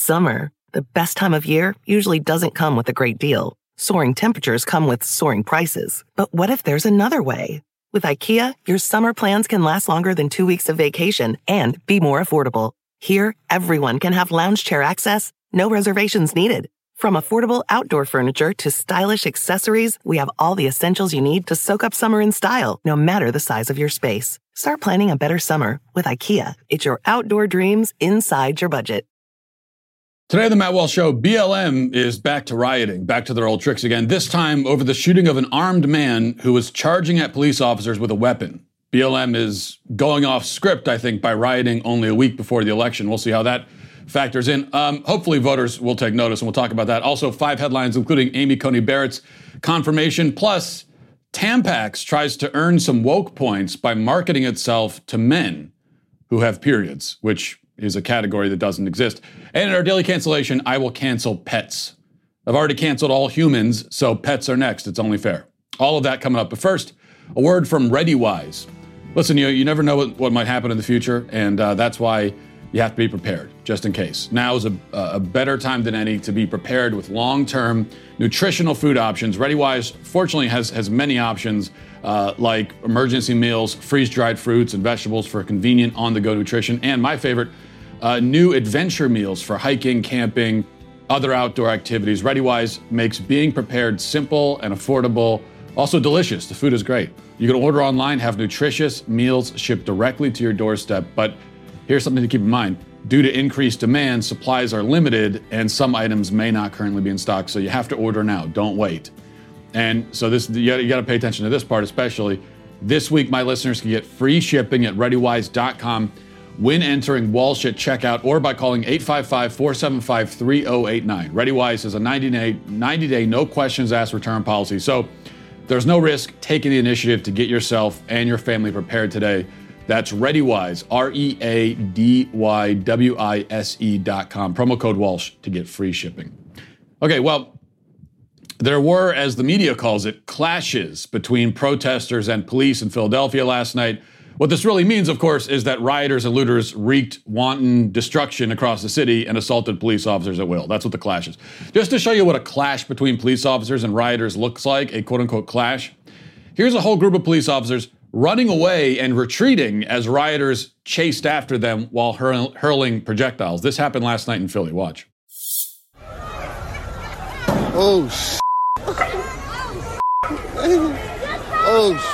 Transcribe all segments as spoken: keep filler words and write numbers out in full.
Summer, the best time of year, usually doesn't come with a great deal. Soaring temperatures come with soaring prices. But what if there's another way? With IKEA, your summer plans can last longer than two weeks of vacation and be more affordable. Here, everyone can have lounge chair access, no reservations needed. From affordable outdoor furniture to stylish accessories, we have all the essentials you need to soak up summer in style, no matter the size of your space. Start planning a better summer with IKEA. It's your outdoor dreams inside your budget. Today on the Matt Walsh Show, B L M is back to rioting, back to their old tricks again, this time over the shooting of an armed man who was charging at police officers with a weapon. B L M is going off script, I think, by rioting only a week before the election. We'll see how that factors in. Um, hopefully voters will take notice, and we'll talk about that. Also, five headlines, including Amy Coney Barrett's confirmation, plus Tampax tries to earn some woke points by marketing itself to men who have periods, which is a category that doesn't exist. And in our daily cancellation, I will cancel pets. I've already canceled all humans, so pets are next. It's only fair. All of that coming up. But first, a word from ReadyWise. Listen, you, you never know what, what might happen in the future, and uh, that's why you have to be prepared, just in case. Now is a, a better time than any to be prepared with long-term nutritional food options. ReadyWise, fortunately, has, has many options uh, like emergency meals, freeze-dried fruits and vegetables for convenient on-the-go nutrition, and my favorite, uh, new adventure meals for hiking, camping, other outdoor activities. ReadyWise makes being prepared simple and affordable, also delicious. The food is great. You can order online, have nutritious meals shipped directly to your doorstep, but here's something to keep in mind. Due to increased demand, supplies are limited and some items may not currently be in stock, so you have to order now. Don't wait. And so this you got, you got to pay attention to this part especially. This week, my listeners can get free shipping at ready wise dot com when entering Walsh at checkout or by calling eight five five, four seven five, three oh eight nine. ReadyWise is a ninety day, no questions asked return policy. So there's no risk taking the initiative to get yourself and your family prepared today. That's ReadyWise, R E A D Y W I S E dot com. Promo code Walsh to get free shipping. Okay, well, there were, as the media calls it, clashes between protesters and police in Philadelphia last night. What this really means, of course, is that rioters and looters wreaked wanton destruction across the city and assaulted police officers at will. That's what the clash is. Just to show you what a clash between police officers and rioters looks like, a quote-unquote clash, here's a whole group of police officers running away and retreating as rioters chased after them while hurl- hurling projectiles. This happened last night in Philly. Watch. Oh, sh**. Oh, sh**.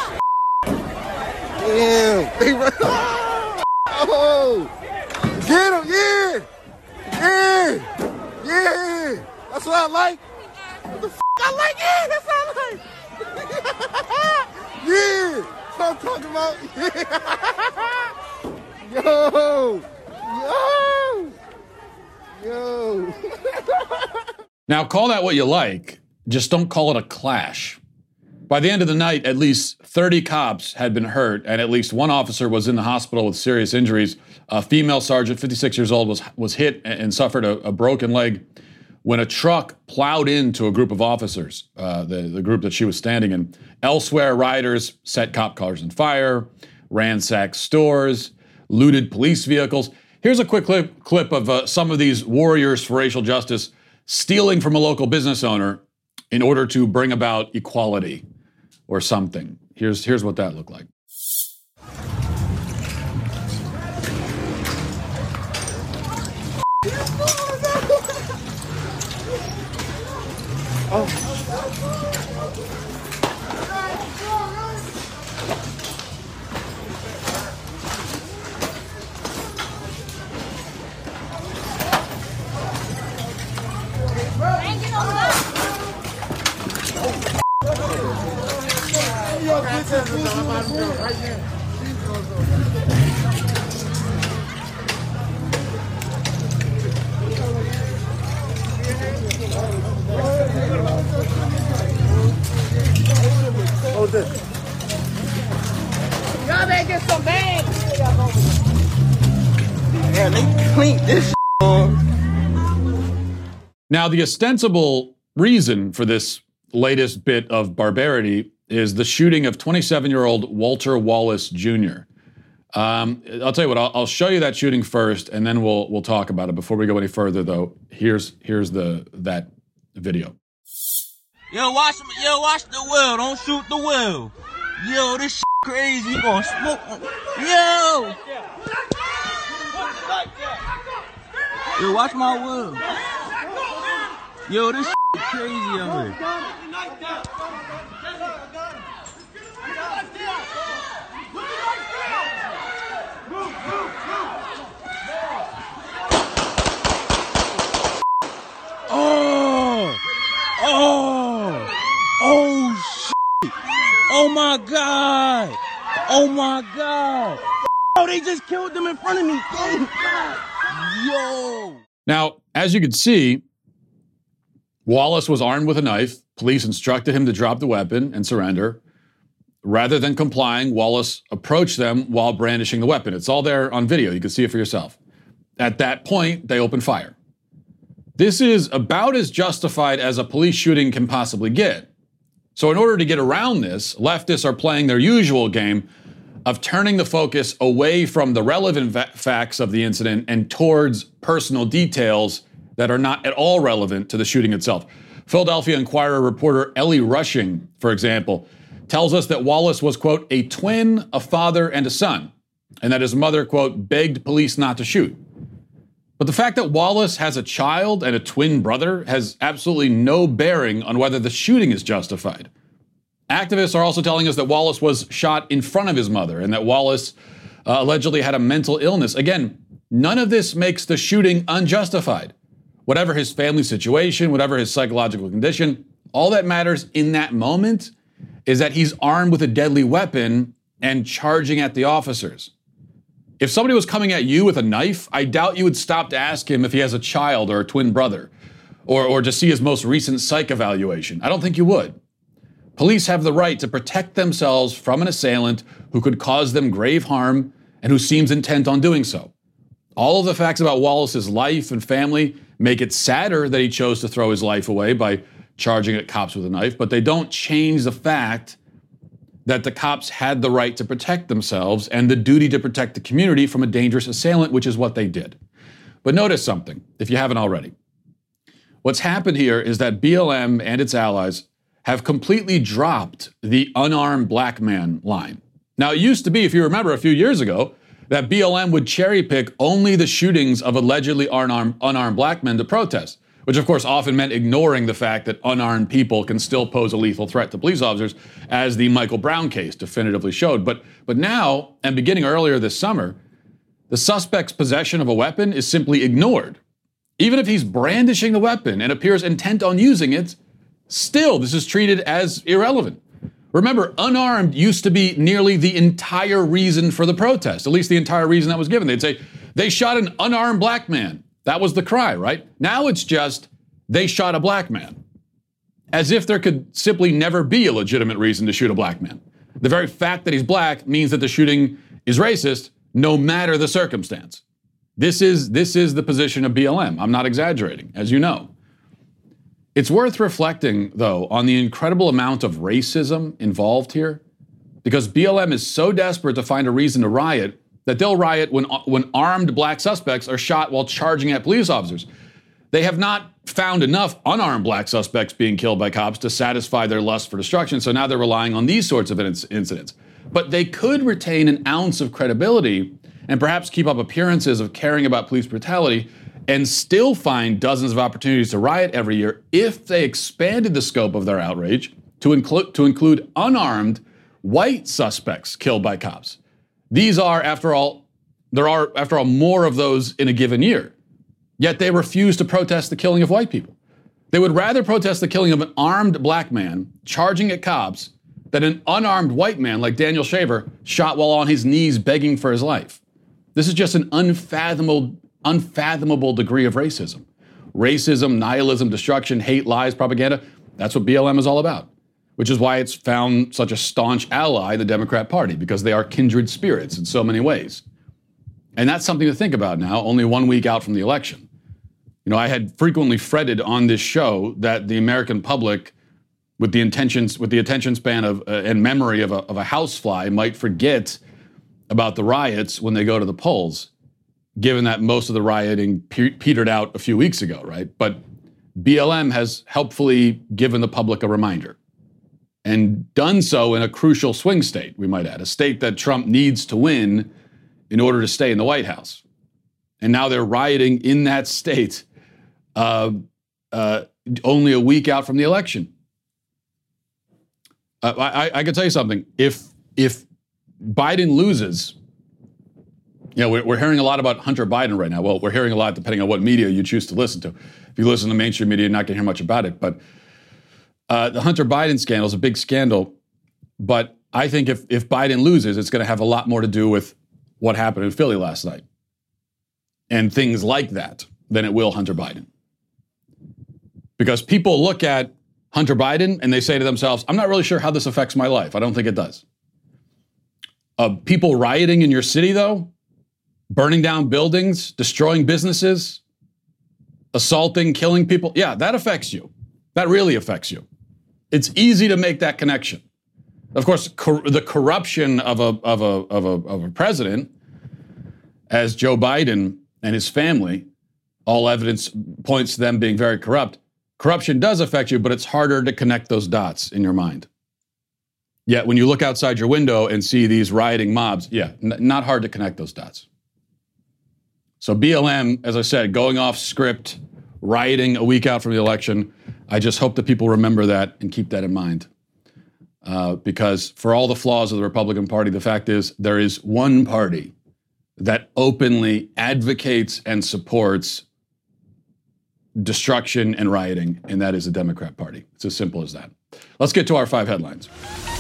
Damn. Oh. Get him, yeah. Yeah. Yeah. That's what I like. What the f*** I like? Yeah, that's what I like. Yeah. What I'm talking about. Yo, yo, yo. Now, call that what you like, just don't call it a clash. By the end of the night, at least thirty cops had been hurt, and at least one officer was in the hospital with serious injuries. A female sergeant, fifty-six years old, was was hit and suffered a, a broken leg when a truck plowed into a group of officers, uh, the, the group that she was standing in. Elsewhere, rioters set cop cars on fire, ransacked stores, looted police vehicles. Here's a quick clip, clip of uh, some of these warriors for racial justice stealing from a local business owner in order to bring about equality or something. Here's, here's what that looked like. Oh. Hold this. Y'all better get some bags. Man, they cleaned this on. Now, the ostensible reason for this latest bit of barbarity is the shooting of twenty-seven-year-old Walter Wallace Junior Um, I'll tell you what, I'll, I'll show you that shooting first, and then we'll we'll talk about it. Before we go any further, though, here's here's the that video. Yo, watch, yo, watch the wheel. Don't shoot the wheel. Yo, this shit crazy. He gonna smoke. Yo. Yo, watch my wheel. Yo, this shit crazy out here. Oh! Oh! Oh, shit! Oh, my God! Oh, my God! Oh, they just killed them in front of me! Yo! Now, as you can see, Wallace was armed with a knife. Police instructed him to drop the weapon and surrender. Rather than complying, Wallace approached them while brandishing the weapon. It's all there on video. You can see it for yourself. At that point, they opened fire. This is about as justified as a police shooting can possibly get. So in order to get around this, leftists are playing their usual game of turning the focus away from the relevant va- facts of the incident and towards personal details that are not at all relevant to the shooting itself. Philadelphia Inquirer reporter Ellie Rushing, for example, tells us that Wallace was, quote, a twin, a father, and a son, and that his mother, quote, begged police not to shoot. But the fact that Wallace has a child and a twin brother has absolutely no bearing on whether the shooting is justified. Activists are also telling us that Wallace was shot in front of his mother and that Wallace uh, allegedly had a mental illness. Again, none of this makes the shooting unjustified. Whatever his family situation, whatever his psychological condition, all that matters in that moment is that he's armed with a deadly weapon and charging at the officers. If somebody was coming at you with a knife, I doubt you would stop to ask him if he has a child or a twin brother, or, or to see his most recent psych evaluation. I don't think you would. Police have the right to protect themselves from an assailant who could cause them grave harm and who seems intent on doing so. All of the facts about Wallace's life and family make it sadder that he chose to throw his life away by charging at cops with a knife, but they don't change the fact that the cops had the right to protect themselves and the duty to protect the community from a dangerous assailant, which is what they did. But notice something, if you haven't already. What's happened here is that B L M and its allies have completely dropped the unarmed black man line. Now, it used to be, if you remember a few years ago, that B L M would cherry pick only the shootings of allegedly unarmed, unarmed black men to protest, which of course often meant ignoring the fact that unarmed people can still pose a lethal threat to police officers, as the Michael Brown case definitively showed. But, but now, and beginning earlier this summer, the suspect's possession of a weapon is simply ignored. Even if he's brandishing the weapon and appears intent on using it, still this is treated as irrelevant. Remember, unarmed used to be nearly the entire reason for the protest, at least the entire reason that was given. They'd say, they shot an unarmed black man. That was the cry, right? Now it's just, they shot a black man. As if there could simply never be a legitimate reason to shoot a black man. The very fact that he's black means that the shooting is racist, no matter the circumstance. This is, this is the position of B L M. I'm not exaggerating, as you know. It's worth reflecting, though, on the incredible amount of racism involved here, because B L M is so desperate to find a reason to riot that they'll riot when, when armed black suspects are shot while charging at police officers. They have not found enough unarmed black suspects being killed by cops to satisfy their lust for destruction, so now they're relying on these sorts of incidents. But they could retain an ounce of credibility and perhaps keep up appearances of caring about police brutality and still find dozens of opportunities to riot every year if they expanded the scope of their outrage to include, to include unarmed white suspects killed by cops. These are, after all, there are, after all, more of those in a given year. Yet they refuse to protest the killing of white people. They would rather protest the killing of an armed black man charging at cops than an unarmed white man like Daniel Shaver shot while on his knees begging for his life. This is just an unfathomable, unfathomable degree of racism. Racism, nihilism, destruction, hate, lies, propaganda, that's what B L M is all about. Which is why it's found such a staunch ally, the Democrat Party, because they are kindred spirits in so many ways. And that's something to think about now, only one week out from the election. You know, I had frequently fretted on this show that the American public, with the intentions, with the attention span of uh, and memory of a, of a housefly, might forget about the riots when they go to the polls, given that most of the rioting pe- petered out a few weeks ago, right? But B L M has helpfully given the public a reminder, and done so in a crucial swing state, we might add, a state that Trump needs to win in order to stay in the White House. And now they're rioting in that state uh, uh, only a week out from the election. Uh, I, I can tell you something. If if Biden loses, you know, we're, we're hearing a lot about Hunter Biden right now. Well, we're hearing a lot depending on what media you choose to listen to. If you listen to mainstream media, you're not going to hear much about it. But uh, the Hunter Biden scandal is a big scandal. But I think if if Biden loses, it's going to have a lot more to do with what happened in Philly last night and things like that than it will Hunter Biden. Because people look at Hunter Biden and they say to themselves, I'm not really sure how this affects my life. I don't think it does. Uh, people rioting in your city, though, burning down buildings, destroying businesses, assaulting, killing people. Yeah, that affects you. That really affects you. It's easy to make that connection. Of course, cor- the corruption of a, of, a, of, a, of a president, as Joe Biden and his family, all evidence points to them being very corrupt. Corruption does affect you, but it's harder to connect those dots in your mind. Yet when you look outside your window and see these rioting mobs, yeah, n- not hard to connect those dots. So B L M, as I said, going off script, rioting a week out from the election. I just hope that people remember that and keep that in mind. Uh, because for all the flaws of the Republican Party, the fact is there is one party that openly advocates and supports destruction and rioting, and that is the Democrat Party. It's as simple as that. Let's get to our five headlines.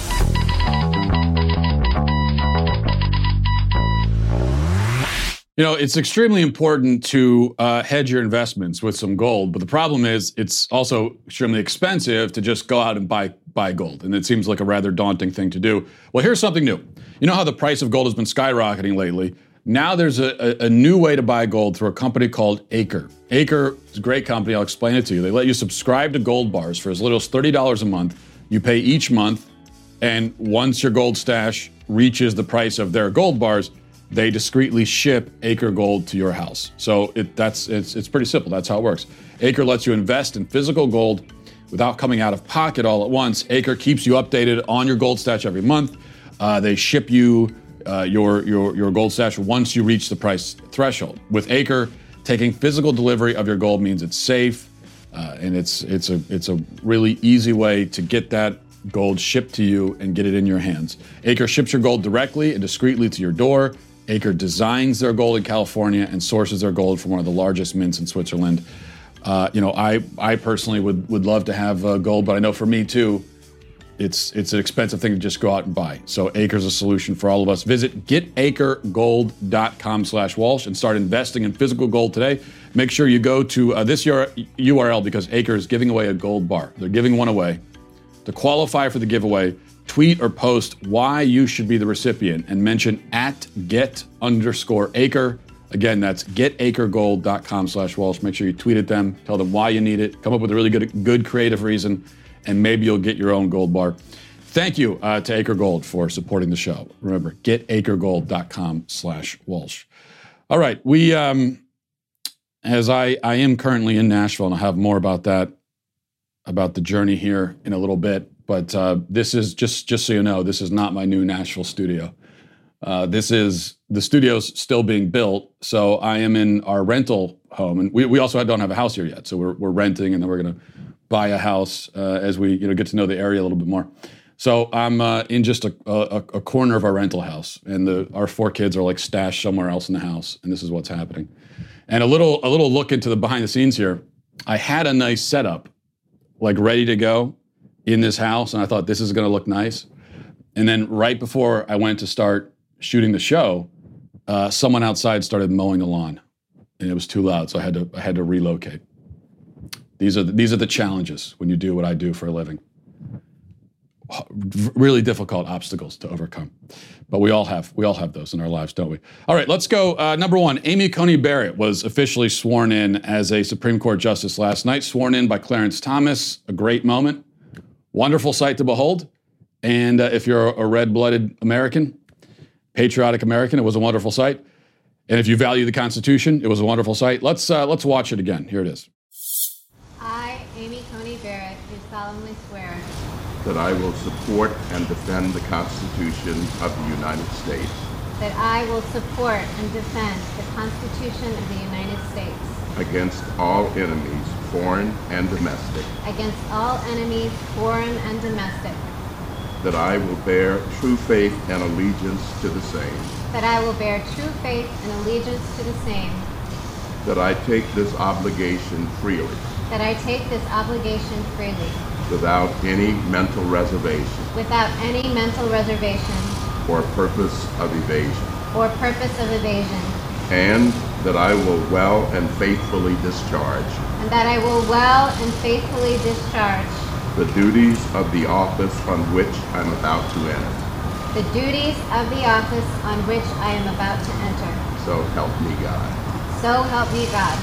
You know, it's extremely important to uh, hedge your investments with some gold, but the problem is it's also extremely expensive to just go out and buy buy gold, and it seems like a rather daunting thing to do. Well, here's something new. You know how the price of gold has been skyrocketing lately? Now there's a, a, a new way to buy gold through a company called Acre. Acre is a great company. I'll explain it to you. They let you subscribe to gold bars for as little as thirty dollars a month. You pay each month, and once your gold stash reaches the price of their gold bars, they discreetly ship Acre Gold to your house. So it, that's it's, it's pretty simple. That's how it works. Acre lets you invest in physical gold without coming out of pocket all at once. Acre keeps you updated on your gold stash every month. Uh, they ship you uh, your, your, your gold stash once you reach the price threshold. With Acre, taking physical delivery of your gold means it's safe, uh, and it's it's a it's a really easy way to get that gold shipped to you and get it in your hands. Acre ships your gold directly and discreetly to your door. Acre designs their gold in California and sources their gold from one of the largest mints in Switzerland. Uh, you know, I I personally would would love to have uh, gold, but I know for me too, it's it's an expensive thing to just go out and buy. So Acre's a solution for all of us. Visit get acre gold dot com slash Walsh and start investing in physical gold today. Make sure you go to uh, this U R L because Acre is giving away a gold bar. They're giving one away. To qualify for the giveaway, tweet or post why you should be the recipient and mention at get underscore acre. Again, that's get acre gold dot com slash Walsh. Make sure you tweet at them, tell them why you need it, come up with a really good, good creative reason, and maybe you'll get your own gold bar. Thank you uh, to Acre Gold for supporting the show. Remember, get acre gold dot com slash Walsh. All right, we, um, as I, I am currently in Nashville, and I'll have more about that, about the journey here in a little bit. But uh, this is, just, just so you know, this is not my new Nashville studio. Uh, this is, the studio's still being built, so I am in our rental home. And we, we also don't have a house here yet, so we're, we're renting, and then we're going to buy a house uh, as we you know get to know the area a little bit more. So I'm uh, in just a, a, a corner of our rental house, and the, our four kids are like stashed somewhere else in the house, and this is what's happening. And a little a little look into the behind the scenes here. I had a nice setup, like ready to go in this house, and I thought this is going to look nice. And then right before I went to start shooting the show, uh, someone outside started mowing the lawn, and it was too loud, so I had to I had to relocate. These are the, these are the challenges when you do what I do for a living. Really difficult obstacles to overcome, but we all have we all have those in our lives, don't we? All right, let's go. Uh, number one, Amy Coney Barrett was officially sworn in as a Supreme Court justice last night. Sworn in by Clarence Thomas. A great moment, wonderful sight to behold. And uh, if you're a red-blooded American, patriotic American, it was a wonderful sight. And if you value the Constitution, it was a wonderful sight. Let's uh, let's watch it again. Here it is. I, Amy Coney Barrett, do solemnly swear that I will support and defend the Constitution of the United States. That I will support and defend the Constitution of the United States. Against all enemies, foreign and domestic. Against all enemies, foreign and domestic. That I will bear true faith and allegiance to the same. That I will bear true faith and allegiance to the same. That I take this obligation freely. That I take this obligation freely. Without any mental reservation. Without any mental reservation. Or purpose of evasion. Or purpose of evasion. And that I will well and faithfully discharge. And that I will well and faithfully discharge. The duties of the office on which I'm about to enter. The duties of the office on which I am about to enter. So help me God. So help me God.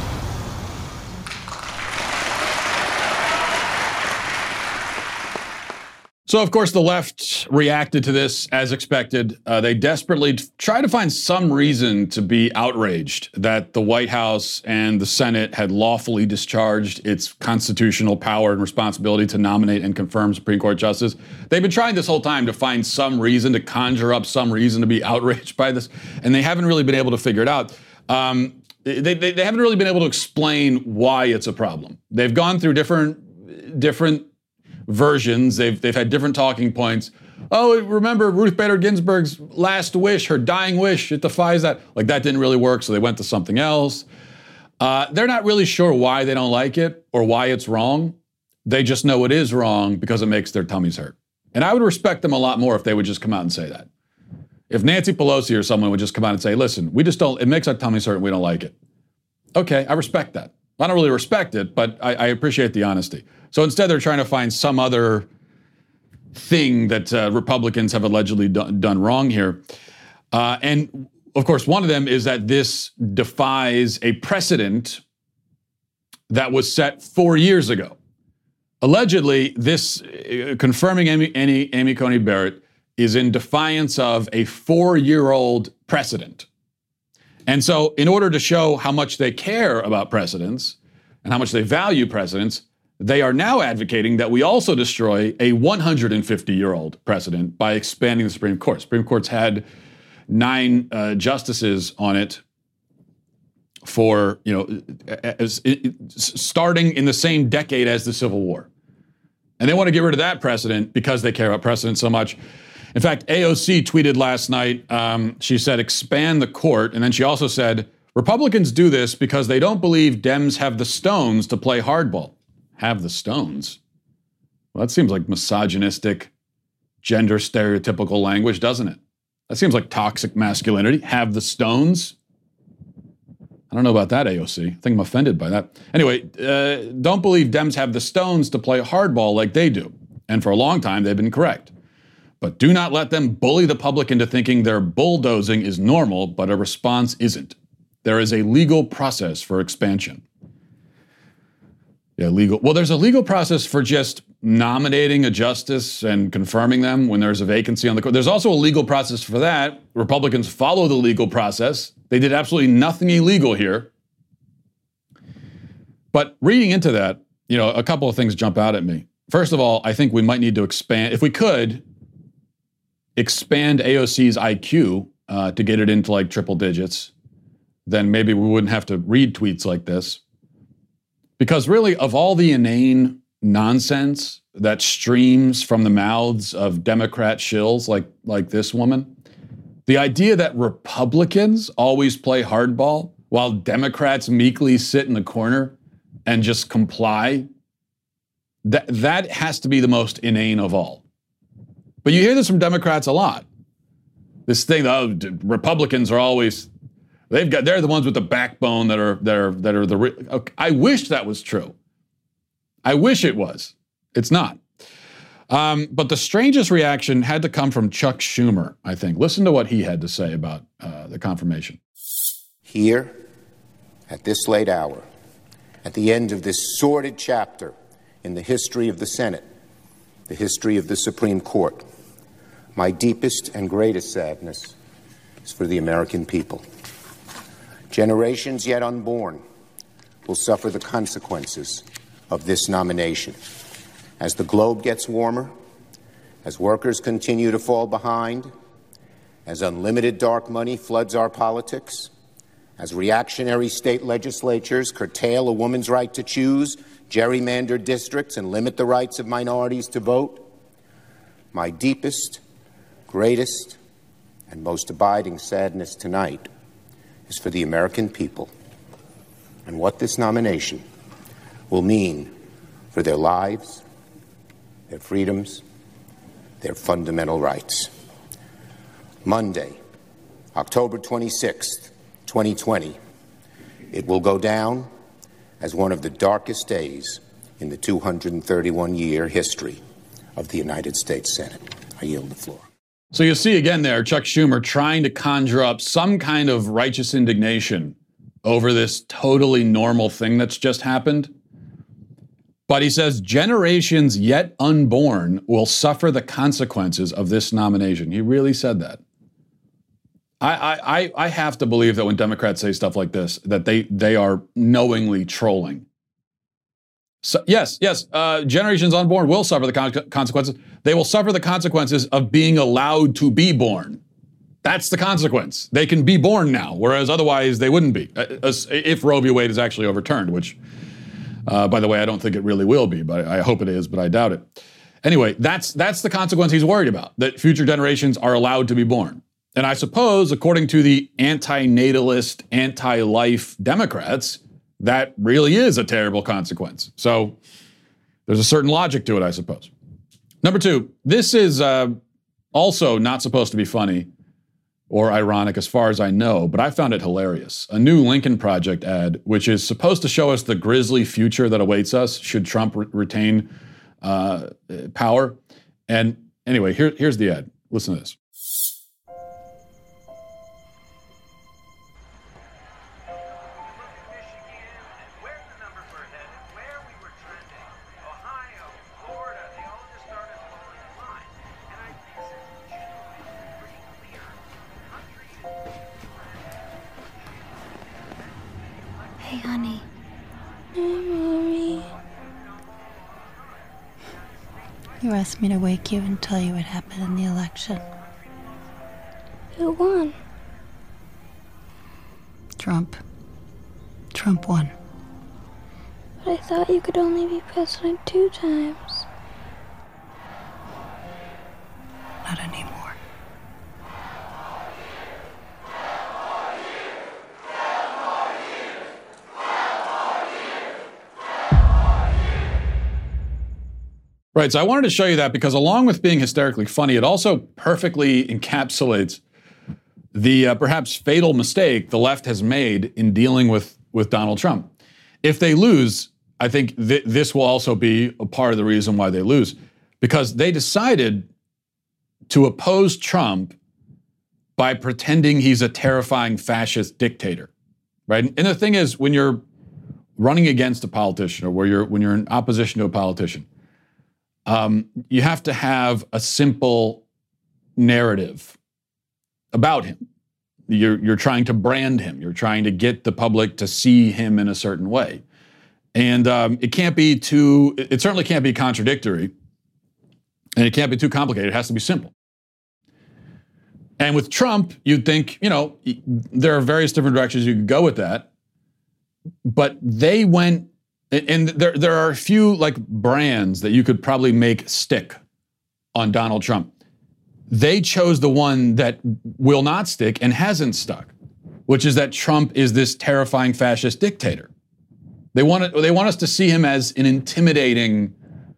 So, of course, the left reacted to this as expected. Uh, they desperately t- try to find some reason to be outraged that the White House and the Senate had lawfully discharged its constitutional power and responsibility to nominate and confirm Supreme Court justice. They've been trying this whole time to find some reason, to conjure up some reason to be outraged by this, and they haven't really been able to figure it out. Um, they, they, they haven't really been able to explain why it's a problem. They've gone through different different versions. They've they've had different talking points. Oh, remember Ruth Bader Ginsburg's last wish, her dying wish, it defies that. Like that didn't really work, so they went to something else. Uh, they're not really sure why they don't like it or why it's wrong. They just know it is wrong because it makes their tummies hurt. And I would respect them a lot more if they would just come out and say that. If Nancy Pelosi or someone would just come out and say, listen, we just don't, it makes our tummies hurt and we don't like it. Okay, I respect that. I don't really respect it, but I, I appreciate the honesty. So instead, they're trying to find some other thing that uh, Republicans have allegedly do- done wrong here. Uh, and of course, one of them is that this defies a precedent that was set four years ago. Allegedly, this uh, confirming Amy, Amy, Amy Coney Barrett is in defiance of a four-year-old precedent. And so in order to show how much they care about precedents and how much they value precedents, they are now advocating that we also destroy a one hundred fifty-year-old precedent by expanding the Supreme Court. Supreme Court's had nine uh, justices on it for, you know, as, it, starting in the same decade as the Civil War. And they want to get rid of that precedent because they care about precedent so much. In fact, A O C tweeted last night, um, she said, expand the court. And then she also said, Republicans do this because they don't believe Dems have the stones to play hardball. Have the stones? Well, that seems like misogynistic, gender stereotypical language, doesn't it? That seems like toxic masculinity. Have the stones? I don't know about that, A O C. I think I'm offended by that. Anyway, uh, don't believe Dems have the stones to play hardball like they do. And for a long time, they've been correct. But do not let them bully the public into thinking their bulldozing is normal, but a response isn't. There is a legal process for expansion. Yeah, legal. Well, there's a legal process for just nominating a justice and confirming them when there's a vacancy on the court. There's also a legal process for that. Republicans follow the legal process. They did absolutely nothing illegal here. But reading into that, you know, a couple of things jump out at me. First of all, I think we might need to expand, if we could, expand A O C's I Q uh, to get it into like triple digits, then maybe we wouldn't have to read tweets like this. Because really, of all the inane nonsense that streams from the mouths of Democrat shills like, like this woman, the idea that Republicans always play hardball while Democrats meekly sit in the corner and just comply, that, that has to be the most inane of all. But you hear this from Democrats a lot. This thing, oh, Republicans are always... They've got, they're the ones with the backbone that are, that are, that are the, okay, I wish that was true. I wish it was. It's not. Um, but the strangest reaction had to come from Chuck Schumer, I think. Listen to what he had to say about uh, the confirmation. Here, at this late hour, at the end of this sordid chapter in the history of the Senate, the history of the Supreme Court, my deepest and greatest sadness is for the American people. Generations yet unborn will suffer the consequences of this nomination. As the globe gets warmer, as workers continue to fall behind, as unlimited dark money floods our politics, as reactionary state legislatures curtail a woman's right to choose, gerrymander districts, and limit the rights of minorities to vote, my deepest, greatest, and most abiding sadness tonight is for the American people and what this nomination will mean for their lives, their freedoms, their fundamental rights. Monday, October twenty-sixth, twenty twenty, it will go down as one of the darkest days in the two hundred thirty-one year history of the United States Senate. I yield the floor. So you see again there, Chuck Schumer trying to conjure up some kind of righteous indignation over this totally normal thing that's just happened. But he says generations yet unborn will suffer the consequences of this nomination. He really said that. I, I, I have to believe that when Democrats say stuff like this, that they, they are knowingly trolling. So, yes, yes, uh, generations unborn will suffer the con- consequences. They will suffer the consequences of being allowed to be born. That's the consequence. They can be born now, whereas otherwise they wouldn't be, uh, if Roe v. Wade is actually overturned, which, uh, by the way, I don't think it really will be, but I hope it is, but I doubt it. Anyway, that's that's the consequence he's worried about, that future generations are allowed to be born. And I suppose, according to the anti-natalist, anti-life Democrats, that really is a terrible consequence. So there's a certain logic to it, I suppose. Number two, this is uh, also not supposed to be funny or ironic as far as I know, but I found it hilarious. A new Lincoln Project ad, which is supposed to show us the grisly future that awaits us should Trump re- retain uh, power. And anyway, here, here's the ad. Listen to this. Hey, honey. Hey, mommy. You asked me to wake you and tell you what happened in the election. Who won? Trump. Trump won. But I thought you could only be president two times. Not anymore. Right, so I wanted to show you that because along with being hysterically funny, it also perfectly encapsulates the uh, perhaps fatal mistake the left has made in dealing with, with Donald Trump. If they lose, I think th- this will also be a part of the reason why they lose, because they decided to oppose Trump by pretending he's a terrifying fascist dictator, right? And the thing is, when you're running against a politician or where you're when you're in opposition to a politician, Um, you have to have a simple narrative about him. You're, you're trying to brand him. You're trying to get the public to see him in a certain way. And um, it can't be too, it certainly can't be contradictory. And it can't be too complicated. It has to be simple. And with Trump, you'd think, you know, there are various different directions you could go with that. But they went, and there, there are a few like brands that you could probably make stick on Donald Trump. They chose the one that will not stick and hasn't stuck, which is that Trump is this terrifying fascist dictator. They want it, they want us to see him as an intimidating,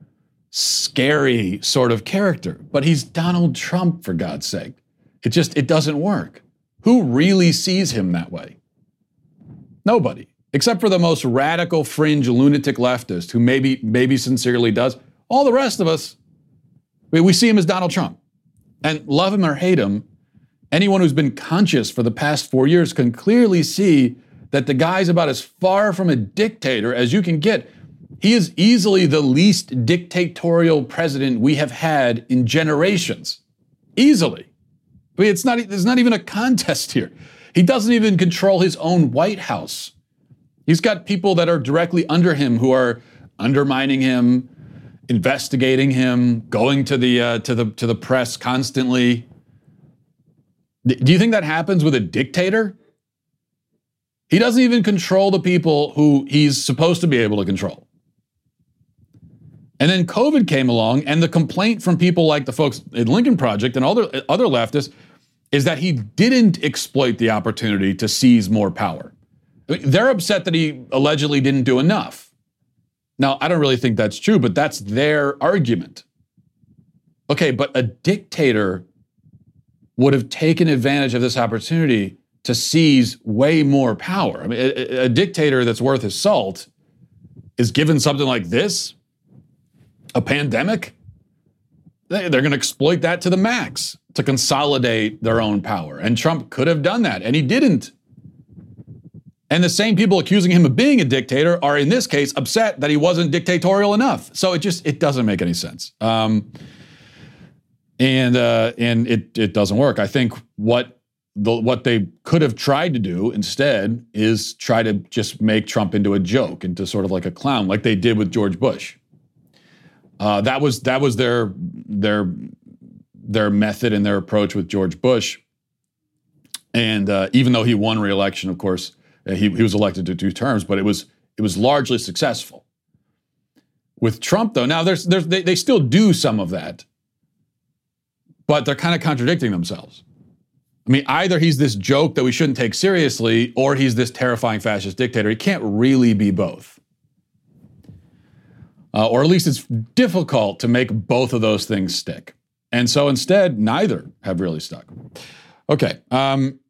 scary sort of character. But he's Donald Trump, for God's sake. It just, it doesn't work. Who really sees him that way? Nobody. Except for the most radical fringe lunatic leftist who maybe maybe sincerely does. All the rest of us, we, we see him as Donald Trump. And love him or hate him, anyone who's been conscious for the past four years can clearly see that the guy's about as far from a dictator as you can get. He is easily the least dictatorial president we have had in generations. Easily. I mean, it's not, there's not even a contest here. He doesn't even control his own White House. He's got people that are directly under him who are undermining him, investigating him, going to the uh, to the to the press constantly. Do you think that happens with a dictator? He doesn't even control the people who he's supposed to be able to control. And then COVID came along, and the complaint from people like the folks at Lincoln Project and other other leftists is that he didn't exploit the opportunity to seize more power. I mean, they're upset that he allegedly didn't do enough. Now, I don't really think that's true, but that's their argument. Okay, but a dictator would have taken advantage of this opportunity to seize way more power. I mean, a, a dictator that's worth his salt is given something like this, a pandemic. They're going to exploit that to the max to consolidate their own power. And Trump could have done that, and he didn't. And the same people accusing him of being a dictator are, in this case, upset that he wasn't dictatorial enough. So it just, it doesn't make any sense. Um, and uh, and it it doesn't work. I think what the, what they could have tried to do instead is try to just make Trump into a joke, into sort of like a clown, like they did with George Bush. Uh, that was that was their their their method and their approach with George Bush. And uh, even though he won re-election, of course, he, he was elected to two terms, but it was it was largely successful. With Trump, though, now there's there's they, they still do some of that, but they're kind of contradicting themselves. I mean, either he's this joke that we shouldn't take seriously, or he's this terrifying fascist dictator. He can't really be both. Uh, or at least it's difficult to make both of those things stick. And so instead, neither have really stuck. Okay. Um,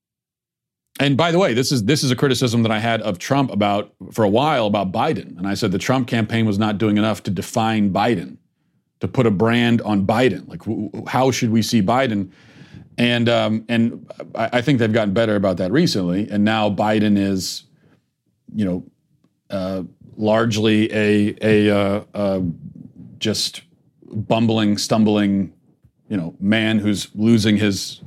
and by the way, this is this is a criticism that I had of Trump about for a while about Biden. And I said the Trump campaign was not doing enough to define Biden, to put a brand on Biden. Like, wh- how should we see Biden? And um, and I, I think they've gotten better about that recently. And now Biden is, you know, uh, largely a a uh, uh, just bumbling, stumbling, you know, man who's losing his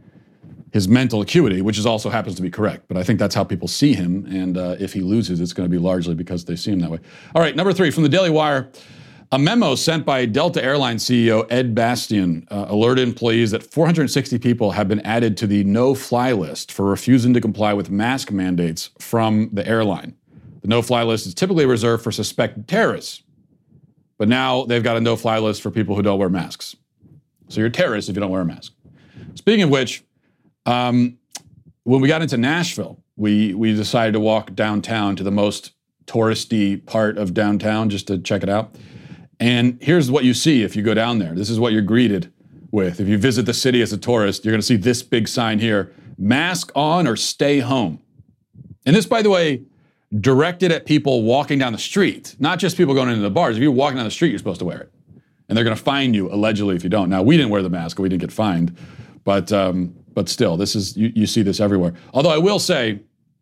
his mental acuity, which is also happens to be correct. But I think that's how people see him. And uh, if he loses, it's going to be largely because they see him that way. All right, number three from the Daily Wire. A memo sent by Delta Airlines C E O Ed Bastian uh, alerted employees that four hundred sixty people have been added to the no-fly list for refusing to comply with mask mandates from the airline. The no-fly list is typically reserved for suspected terrorists, but now they've got a no-fly list for people who don't wear masks. So you're a terrorist if you don't wear a mask. Speaking of which, um, when we got into Nashville, we we decided to walk downtown to the most touristy part of downtown just to check it out. And here's what you see if you go down there. This is what you're greeted with. If you visit the city as a tourist, you're going to see this big sign here: mask on or stay home. And this, by the way, directed at people walking down the street, not just people going into the bars. If you're walking down the street, you're supposed to wear it. And they're going to fine you, allegedly, if you don't. Now, we didn't wear the mask, we didn't get fined. But um, but still, this is you, you see this everywhere. Although I will say,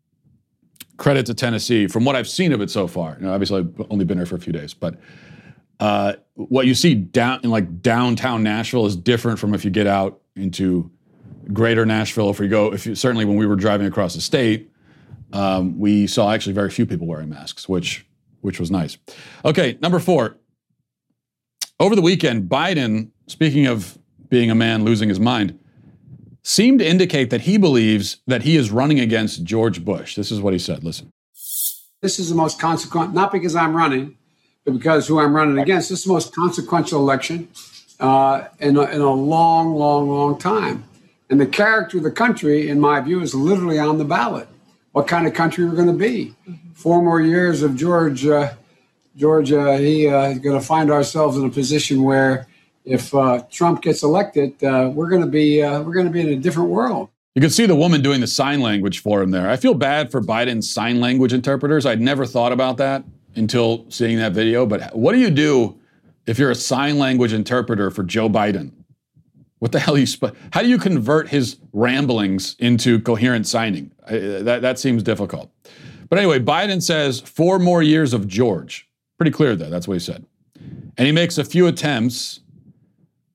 credit to Tennessee, from what I've seen of it so far. You know, obviously, I've only been here for a few days, but uh, what you see down in like downtown Nashville is different from if you get out into greater Nashville. If we go, if you, certainly when we were driving across the state, um, we saw actually very few people wearing masks, which which was nice. Okay, number four. Over the weekend, Biden, speaking of being a man losing his mind, seemed to indicate that he believes that he is running against George Bush. This is what he said. Listen. This is the most consequential, not because I'm running, but because who I'm running against. This is the most consequential election uh, in, a, in a long, long, long time. And the character of the country, in my view, is literally on the ballot. What kind of country we're going to be? Four more years of George, uh, George, uh, he uh, is going to find ourselves in a position where if uh, Trump gets elected, uh, we're going to be uh, we're going to be in a different world. You can see the woman doing the sign language for him there. I feel bad for Biden's sign language interpreters. I'd never thought about that until seeing that video. But what do you do if you're a sign language interpreter for Joe Biden? What the hell are you sp- how do you convert his ramblings into coherent signing? I, that, that seems difficult. But anyway, Biden says four more years of George. Pretty clear there. That's what he said. And he makes a few attempts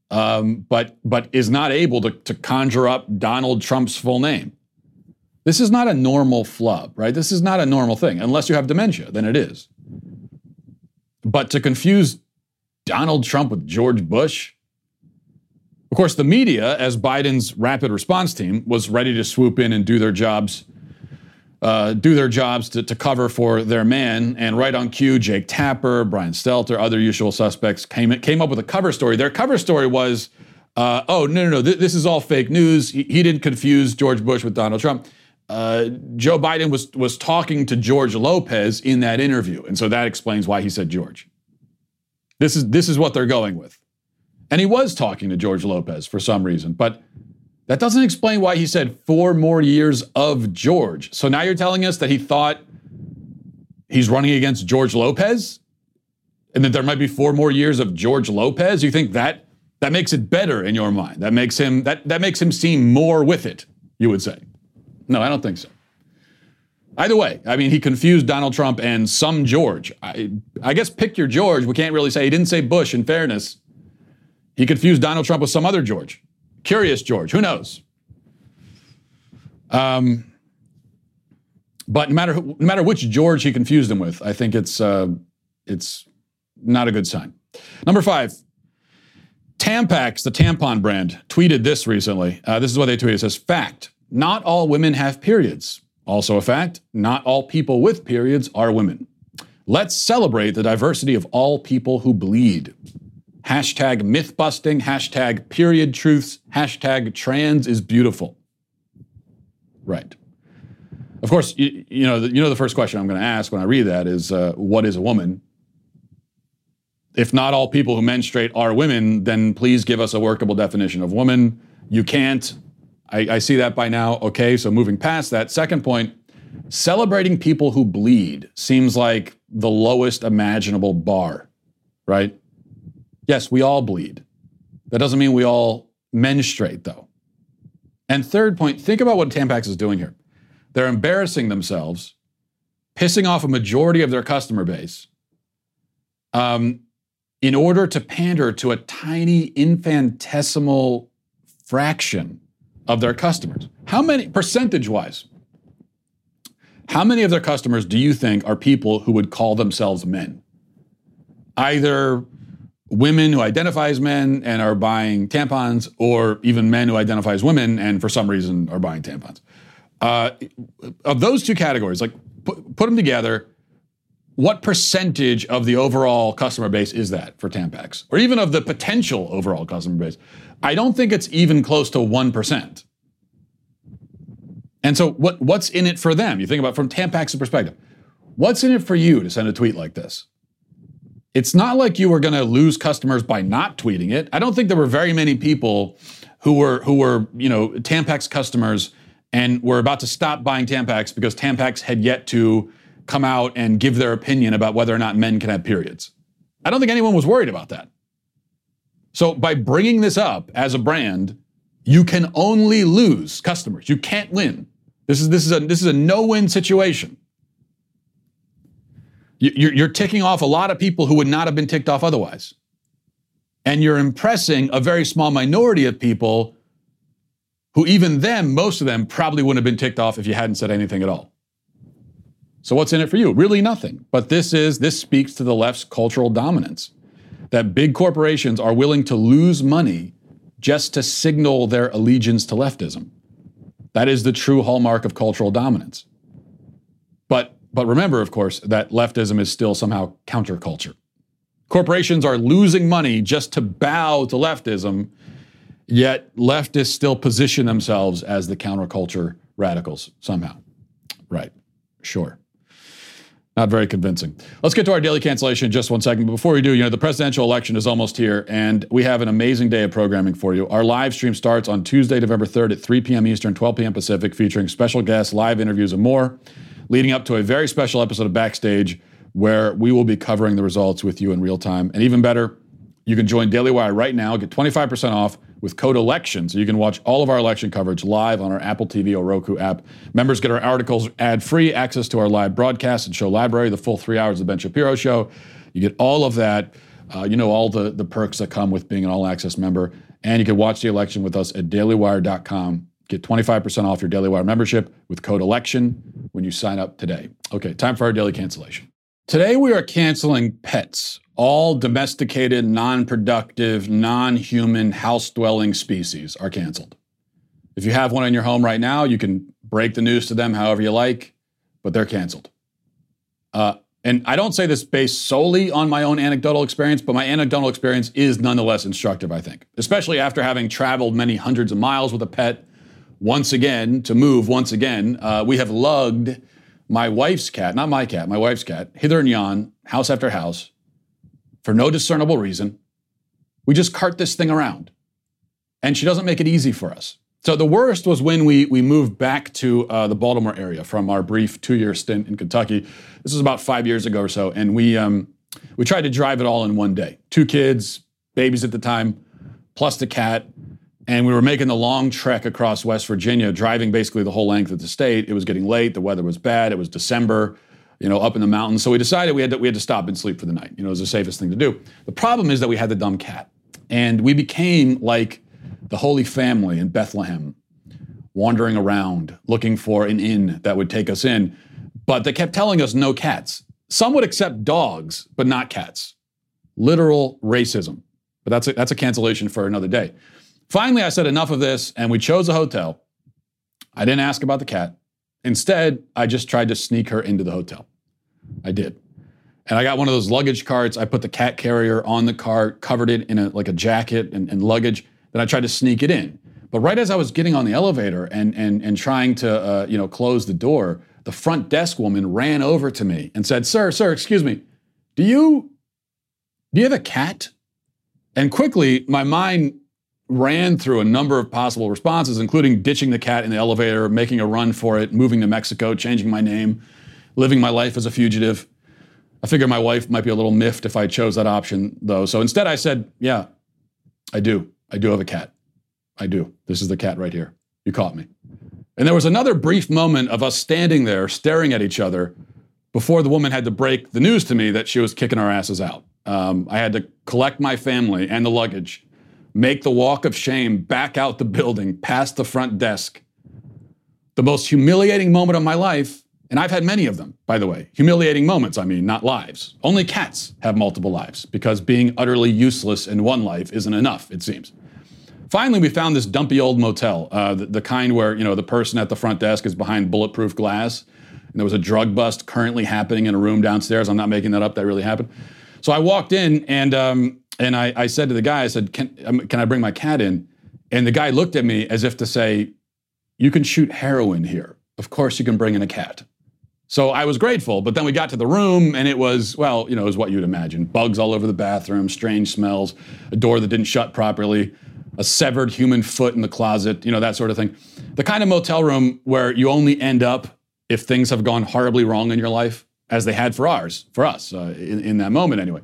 um, but but is not able to, to conjure up Donald Trump's full name. This is not a normal flub, right? This is not a normal thing. Unless you have dementia, then it is. But to confuse Donald Trump with George Bush? Of course, the media, as Biden's rapid response team, was ready to swoop in and do their jobs, uh, do their jobs to, to cover for their man. And right on cue, Jake Tapper, Brian Stelter, other usual suspects came came up with a cover story. Their cover story was, uh, oh, no, no, no, th- this is all fake news. He, he didn't confuse George Bush with Donald Trump. Uh, Joe Biden was was talking to George Lopez in that interview. And so that explains why he said George. This is this is what they're going with. And he was talking to George Lopez for some reason, but that doesn't explain why he said four more years of George. So now you're telling us that he thought he's running against George Lopez and that there might be four more years of George Lopez? You think that that makes it better in your mind? That makes him that that makes him seem more with it, you would say. No, I don't think so. Either way, I mean, he confused Donald Trump and some George. I, I guess pick your George. We can't really say. He didn't say Bush, in fairness. He confused Donald Trump with some other George. Curious George. Who knows? Um, but no matter who, no matter which George he confused him with, I think it's uh, it's not a good sign. Number five, Tampax, the tampon brand, tweeted this recently. Uh, this is what they tweeted. It says, fact, not all women have periods. Also a fact, not all people with periods are women. Let's celebrate the diversity of all people who bleed. Hashtag myth busting, hashtag period truths, hashtag trans is beautiful. Right. Of course, you, you know, the, you know the first question I'm going to ask when I read that is, uh, what is a woman? If not all people who menstruate are women, then please give us a workable definition of woman. You can't. I, I see that by now. Okay, so moving past that. Second point, celebrating people who bleed seems like the lowest imaginable bar, right? Yes, we all bleed. That doesn't mean we all menstruate, though. And third point, think about what Tampax is doing here. They're embarrassing themselves, pissing off a majority of their customer base, um, in order to pander to a tiny infinitesimal fraction of their customers. How many, percentage-wise, how many of their customers do you think are people who would call themselves men? Either women who identify as men and are buying tampons, or even men who identify as women and for some reason are buying tampons. Uh, of those two categories, like put, put them together, what percentage of the overall customer base is that for Tampax? Or even of the potential overall customer base? I don't think it's even close to one percent. And so what, what's in it for them? You think about it from Tampax's perspective. What's in it for you to send a tweet like this? It's not like you were going to lose customers by not tweeting it. I don't think there were very many people who were, who were, you know, Tampax customers and were about to stop buying Tampax because Tampax had yet to come out and give their opinion about whether or not men can have periods. I don't think anyone was worried about that. So by bringing this up as a brand, you can only lose customers. You can't win. This is this is a this is a no-win situation. You're, you're ticking off a lot of people who would not have been ticked off otherwise, and you're impressing a very small minority of people who, even them, most of them probably wouldn't have been ticked off if you hadn't said anything at all. So what's in it for you? Really nothing. But this is this speaks to the left's cultural dominance, that big corporations are willing to lose money just to signal their allegiance to leftism. That is the true hallmark of cultural dominance. But but remember, of course, that leftism is still somehow counterculture. Corporations are losing money just to bow to leftism, yet leftists still position themselves as the counterculture radicals somehow. Right, sure. Not very convincing. Let's get to our daily cancellation in just one second. But before we do, you know, the presidential election is almost here, and we have an amazing day of programming for you. Our live stream starts on Tuesday, November third at three p.m. Eastern, twelve p.m. Pacific, featuring special guests, live interviews, and more, leading up to a very special episode of Backstage, where we will be covering the results with you in real time. And even better, you can join Daily Wire right now, get twenty-five percent off with code ELECTION, so you can watch all of our election coverage live on our Apple T V or Roku app. Members get our articles ad-free, access to our live broadcast and show library, the full three hours of the Ben Shapiro Show. You get all of that Uh, you know all the, the perks that come with being an all-access member. And you can watch the election with us at daily wire dot com. Get twenty-five percent off your Daily Wire membership with code ELECTION when you sign up today. Okay, time for our daily cancellation. Today we are canceling pets. All domesticated, non-productive, non-human, house-dwelling species are canceled. If you have one in your home right now, you can break the news to them however you like, but they're canceled. Uh, and I don't say this based solely on my own anecdotal experience, but my anecdotal experience is nonetheless instructive, I think, especially after having traveled many hundreds of miles with a pet. Once again, to move once again, uh, we have lugged my wife's cat, not my cat, my wife's cat, hither and yon, house after house, for no discernible reason. We just cart this thing around. And she doesn't make it easy for us. So the worst was when we we moved back to uh, the Baltimore area from our brief two-year stint in Kentucky. This was about five years ago or so, and we um, we tried to drive it all in one day. Two kids, babies at the time, plus the cat. And we were making the long trek across West Virginia, driving basically the whole length of the state. It was getting late. The weather was bad. It was December, you know, up in the mountains. So we decided we had to, we had to stop and sleep for the night. You know, it was the safest thing to do. The problem is that we had the dumb cat. And we became like the Holy Family in Bethlehem, wandering around, looking for an inn that would take us in. But they kept telling us no cats. Some would accept dogs, but not cats. Literal racism. But that's a, that's a cancellation for another day. Finally, I said enough of this, and we chose a hotel. I didn't ask about the cat. Instead, I just tried to sneak her into the hotel. I did. And I got one of those luggage carts. I put the cat carrier on the cart, covered it in a, like a jacket and, and luggage. Then I tried to sneak it in. But right as I was getting on the elevator and, and, and trying to uh, you know, close the door, the front desk woman ran over to me and said, sir, sir, excuse me, do you, do you have a cat? And quickly, my mind ran through a number of possible responses, including ditching the cat in the elevator, making a run for it, moving to Mexico, changing my name, living my life as a fugitive. I figured my wife might be a little miffed if I chose that option, though. So instead I said, yeah, I do. I do have a cat. I do. This is the cat right here. You caught me. And there was another brief moment of us standing there staring at each other before the woman had to break the news to me that she was kicking our asses out. Um, I had to collect my family and the luggage, make the walk of shame back out the building, past the front desk. The most humiliating moment of my life, and I've had many of them, by the way. Humiliating moments, I mean, not lives. Only cats have multiple lives, because being utterly useless in one life isn't enough, it seems. Finally, we found this dumpy old motel, uh, the, the kind where, you know, the person at the front desk is behind bulletproof glass, and there was a drug bust currently happening in a room downstairs. I'm not making that up, that really happened. So I walked in, and um, And I, I said to the guy, I said, can, um, can I bring my cat in? And the guy looked at me as if to say, you can shoot heroin here. Of course you can bring in a cat. So I was grateful, but then we got to the room and it was, well, you know, it was what you'd imagine. Bugs all over the bathroom, strange smells, a door that didn't shut properly, a severed human foot in the closet, you know, that sort of thing. The kind of motel room where you only end up if things have gone horribly wrong in your life, as they had for ours, for us, uh, in, in that moment anyway.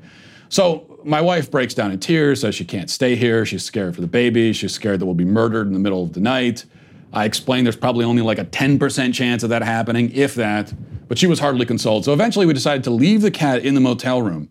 So my wife breaks down in tears, says she can't stay here. She's scared for the baby. She's scared that we'll be murdered in the middle of the night. I explained there's probably only like a ten percent chance of that happening, if that, but she was hardly consoled. So eventually we decided to leave the cat in the motel room.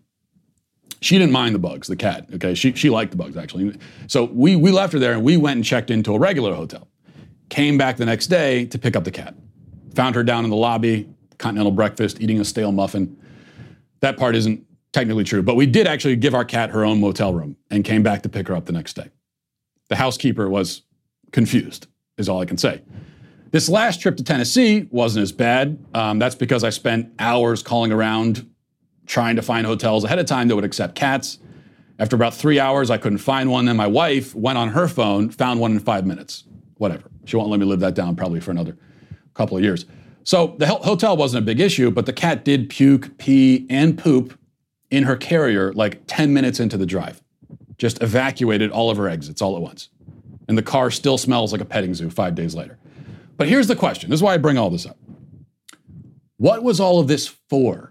She didn't mind the bugs, the cat, okay? She she liked the bugs, actually. So we, we left her there and we went and checked into a regular hotel. Came back the next day to pick up the cat. Found her down in the lobby, continental breakfast, eating a stale muffin. That part isn't technically true, but we did actually give our cat her own motel room and came back to pick her up the next day. The housekeeper was confused, is all I can say. This last trip to Tennessee wasn't as bad. Um, that's because I spent hours calling around trying to find hotels ahead of time that would accept cats. After about three hours, I couldn't find one. Then my wife went on her phone, found one in five minutes. Whatever. She won't let me live that down probably for another couple of years. So the hotel wasn't a big issue, but the cat did puke, pee, and poop in her carrier like ten minutes into the drive. Just evacuated all of her exits all at once. And the car still smells like a petting zoo five days later. But here's the question. This is why I bring all this up. What was all of this for?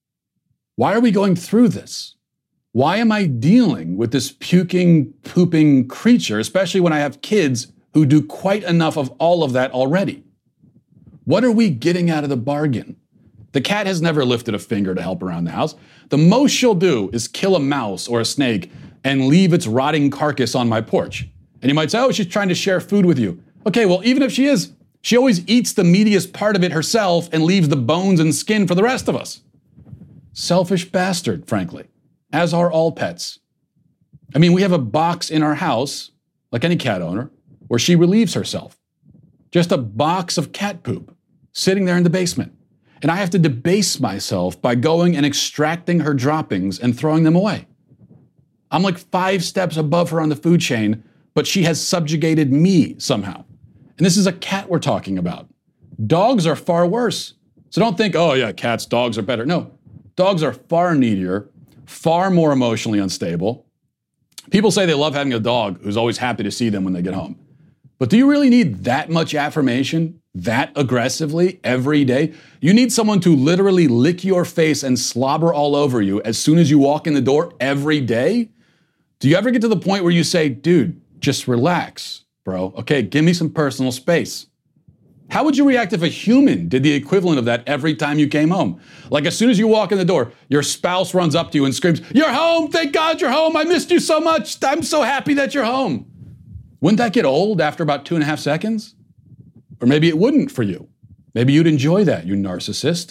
Why are we going through this? Why am I dealing with this puking, pooping creature, especially when I have kids who do quite enough of all of that already? What are we getting out of the bargain? The cat has never lifted a finger to help around the house. The most she'll do is kill a mouse or a snake and leave its rotting carcass on my porch. And you might say, oh, she's trying to share food with you. Okay, well, even if she is, she always eats the meatiest part of it herself and leaves the bones and skin for the rest of us. Selfish bastard, frankly, as are all pets. I mean, we have a box in our house, like any cat owner, where she relieves herself. Just a box of cat poop sitting there in the basement. And I have to debase myself by going and extracting her droppings and throwing them away. I'm like five steps above her on the food chain, but she has subjugated me somehow. And this is a cat we're talking about. Dogs are far worse. So don't think, oh yeah, cats, dogs are better. No, dogs are far needier, far more emotionally unstable. People say they love having a dog who's always happy to see them when they get home. But do you really need that much affirmation, that aggressively, every day? You need someone to literally lick your face and slobber all over you as soon as you walk in the door every day? Do you ever get to the point where you say, dude, just relax, bro. Okay, give me some personal space. How would you react if a human did the equivalent of that every time you came home? Like as soon as you walk in the door, your spouse runs up to you and screams, you're home, thank God you're home, I missed you so much, I'm so happy that you're home. Wouldn't that get old after about two and a half seconds? Or maybe it wouldn't for you. Maybe you'd enjoy that, you narcissist.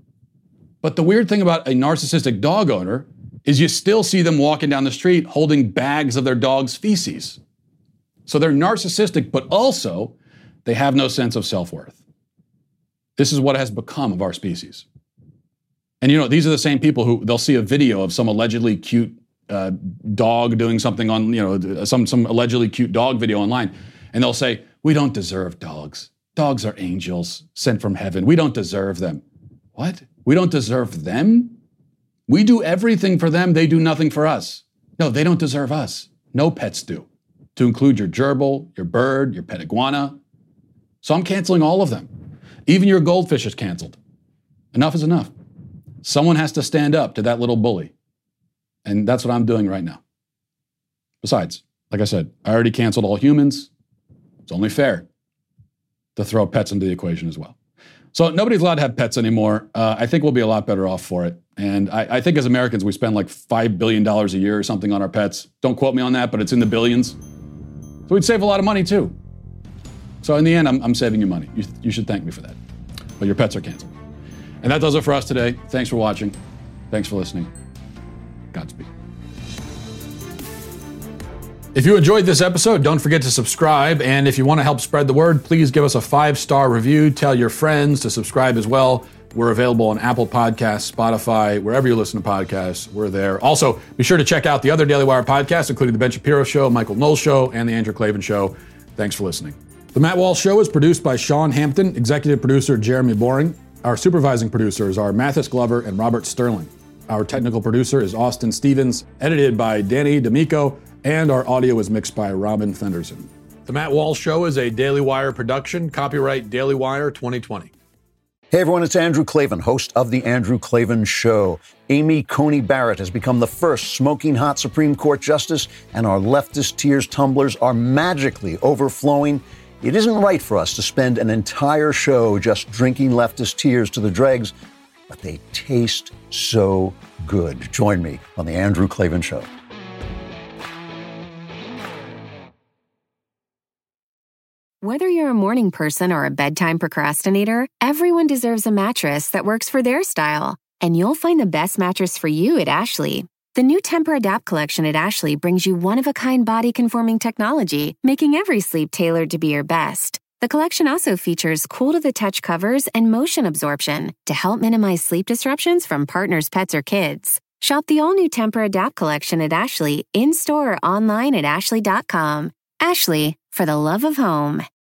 But the weird thing about a narcissistic dog owner is you still see them walking down the street holding bags of their dog's feces. So they're narcissistic, but also they have no sense of self-worth. This is what has become of our species. And you know, these are the same people who they'll see a video of some allegedly cute uh, dog doing something on, you know, some, some allegedly cute dog video online. And they'll say, we don't deserve dogs. Dogs are angels sent from heaven. We don't deserve them. What? We don't deserve them? We do everything for them. They do nothing for us. No, they don't deserve us. No pets do. To include your gerbil, your bird, your pet iguana. So I'm canceling all of them. Even your goldfish is canceled. Enough is enough. Someone has to stand up to that little bully. And that's what I'm doing right now. Besides, like I said, I already canceled all humans. It's only fair to throw pets into the equation as well. So nobody's allowed to have pets anymore. Uh, I think we'll be a lot better off for it. And I, I think as Americans, we spend like five billion dollars a year or something on our pets. Don't quote me on that, but it's in the billions. So we'd save a lot of money too. So in the end, I'm, I'm saving you money. You, you should thank me for that. But your pets are canceled. And that does it for us today. Thanks for watching. Thanks for listening. Godspeed. If you enjoyed this episode, don't forget to subscribe. And if you want to help spread the word, please give us a five-star review. Tell your friends to subscribe as well. We're available on Apple Podcasts, Spotify, wherever you listen to podcasts, we're there. Also, be sure to check out the other Daily Wire podcasts, including The Ben Shapiro Show, Michael Knowles Show, and The Andrew Klavan Show. Thanks for listening. The Matt Walsh Show is produced by Sean Hampton, executive producer Jeremy Boring. Our supervising producers are Mathis Glover and Robert Sterling. Our technical producer is Austin Stevens, edited by Danny D'Amico, and our audio is mixed by Robin Fenderson. The Matt Walsh Show is a Daily Wire production, copyright Daily Wire twenty twenty. Hey everyone, it's Andrew Klavan, host of The Andrew Klavan Show. Amy Coney Barrett has become the first smoking hot Supreme Court justice, and our leftist tears tumblers are magically overflowing. It isn't right for us to spend an entire show just drinking leftist tears to the dregs, but they taste so good. Join me on The Andrew Klavan Show. Whether you're a morning person or a bedtime procrastinator, everyone deserves a mattress that works for their style. And you'll find the best mattress for you at Ashley. The new Tempur-Adapt collection at Ashley brings you one-of-a-kind body-conforming technology, making every sleep tailored to be your best. The collection also features cool-to-the-touch covers and motion absorption to help minimize sleep disruptions from partners, pets, or kids. Shop the all-new Tempur-Adapt collection at Ashley, in-store or online at ashley dot com. Ashley, for the love of home.